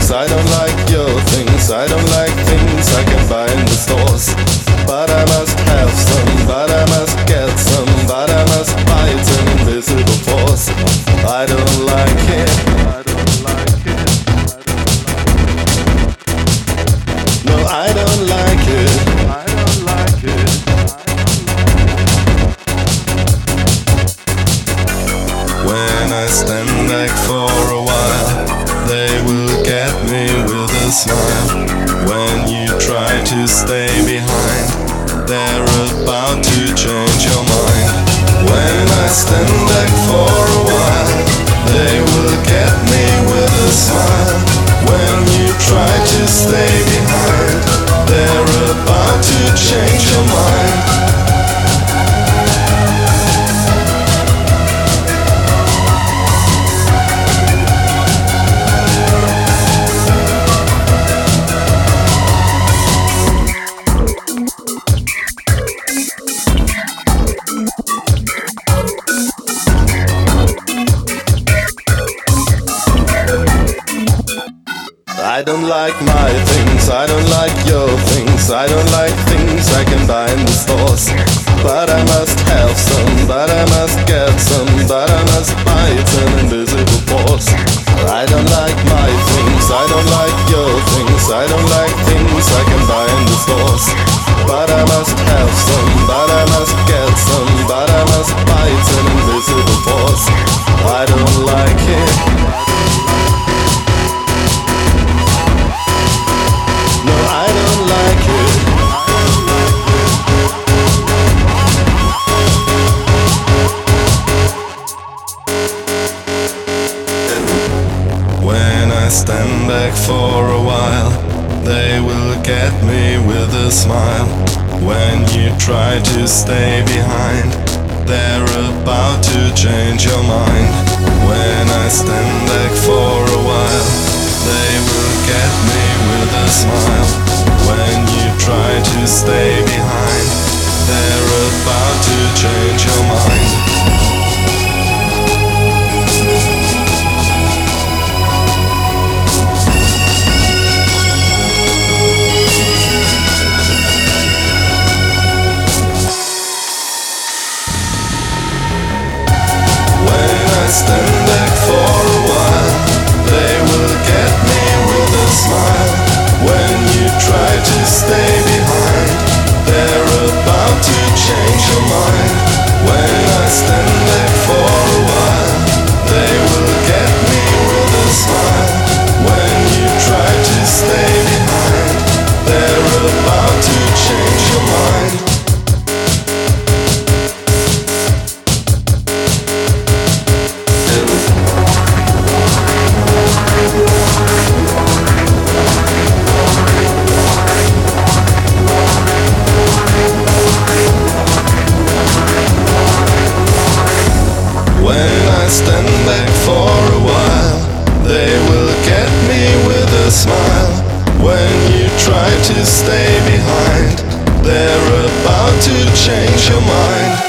things, I don't like your things, I don't like things I can buy in the stores. But I must have some, but I must get some, but I must buy it an invisible force. I don't like it, I don't like it, no, I don't like it, I don't like it. When I stand back for a while, they will get me with a smile. When you try to stay behind, they're about to change your mind. When I stand back for a while, they will get me with a smile. When you try to stay behind, they're about to change your mind. I don't like my things, I don't like your things, I don't like things I can buy in the stores. But I must have some, but I must get some, but I must buy it an invisible force. I don't like my things, I don't like your things, I don't like things I can buy in the stores. But I must have some, but I must get some, but I must buy it an invisible force. I don't like it. No, I don't like it. When I stand back for a while, they will get me with a smile. When you try to stay behind, they're about to change your mind. When I stand back for a while, they will get me with a smile. When you try to stay behind, they're about to change your mind. Stand back for a while, they will get me with a smile. When you try to stay behind, they're about to change your mind. When I stand back for a while, they will get me with a smile. When you try to stay behind, they're about to change your mind. When I stand back for a while, they will get me with a smile. When you try to stay behind, they're about to change your mind.